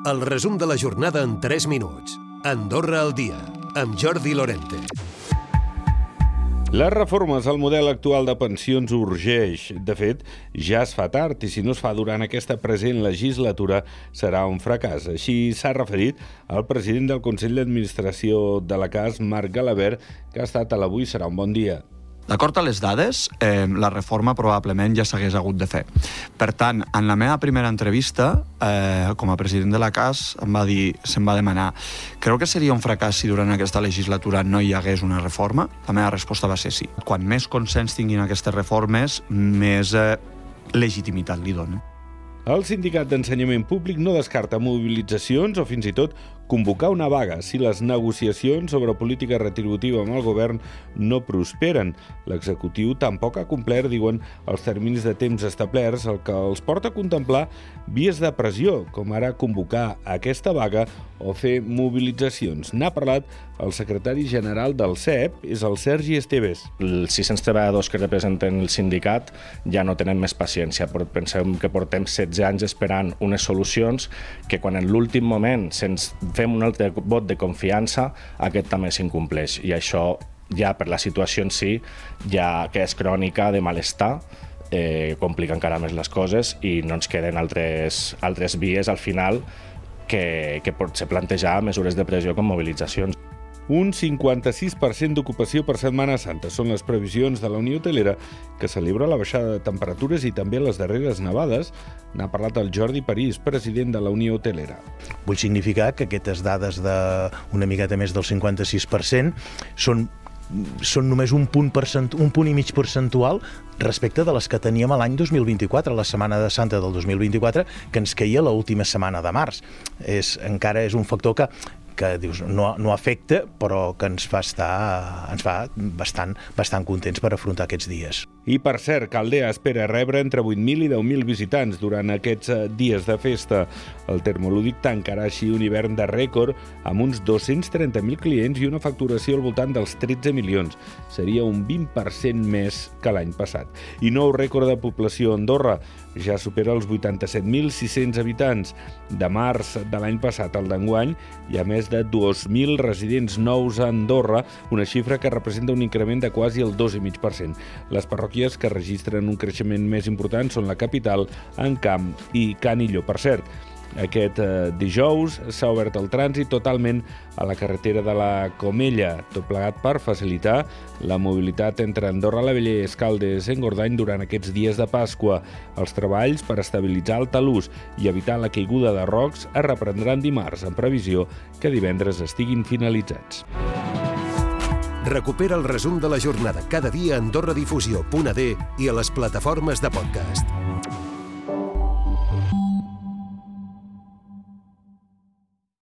El resum de la jornada en 3 minuts. Andorra al dia, amb Jordi Lorente. Les reformes al model actual de pensions urgeix. De fet, ja es fa tard i si no es fa durant aquesta present legislatura serà un fracàs. Així s'ha referit el president del Consell d'Administració de la CAS, Marc Galabert, que ha estat a l'Avui serà un bon dia. D'acord a les dades, la reforma probablement ja s'hagués hagut de fer. Per tant, en la meva primera entrevista, com a president de la CAS, se'm va demanar «Creu que seria un fracàs si durant aquesta legislatura no hi hagués una reforma?» La meva resposta va ser sí. Quan més consens tinguin aquestes reformes, més legitimitat li donen. El Sindicat d'Ensenyament Públic no descarta mobilitzacions o fins i tot convocar una vaga si les negociacions sobre política retributiva amb el govern no prosperen. L'executiu tampoc ha complert, diuen, els terminis de temps establerts, el que els porta a contemplar vies de pressió, com ara convocar aquesta vaga o fer mobilitzacions. N'ha parlat el secretari general del CEP, és el Sergi Esteves. Els 600 treballadors que representen el sindicat ja no tenen més paciència. Pensem que portem 16 anys esperant unes solucions que quan en l'últim moment se'ns fem un altre vot de confiança, aquest també s'incompleix. I això ja per la situació en si, ja que és crònica de malestar, complica encara més les coses i no ens queden altres vies al final que pot ser plantejar mesures de pressió com mobilitzacions. Un 56% d'ocupació per Setmana Santa són les previsions de la Unió Hotelera, que celebra la baixada de temperatures i també les darreres nevades. N'ha parlat el Jordi París, president de la Unió Hotelera. Vull significar que aquestes dades d'una miqueta més del 56% són només un punt i mig percentual respecte de les que teníem l'any 2024, la Setmana de Santa del 2024, que ens caia l'última setmana de març. Encara és un factor que dius, no afecta, però que ens fa bastant contents per afrontar aquests dies. I per cert, Caldea espera rebre entre 8.000 i 10.000 visitants durant aquests dies de festa. El Termolúdic tancarà així un hivern de rècord amb uns 230.000 clients i una facturació al voltant dels 13 milions. Seria un 20% més que l'any passat. I nou rècord de població a Andorra. Ja supera els 87.600 habitants. De març de l'any passat al d'enguany hi ha més de 2.000 residents nous a Andorra, una xifra que representa un increment de quasi el 2,5%. Les parròquies que registren un creixement més important són la capital, Encamp i Canillo. Per cert, aquest dijous s'ha obert el trànsit totalment a la carretera de la Comella, tot plegat per facilitar la mobilitat entre Andorra la Vella i Escaldes en Engordany durant aquests dies de Pasqua. Els treballs per estabilitzar el talús i evitar la caiguda de rocs es reprendran dimarts, en previsió que divendres estiguin finalitzats. Recupera el resum de la jornada cada dia a AndorraDifusió.d i a les plataformes de podcast.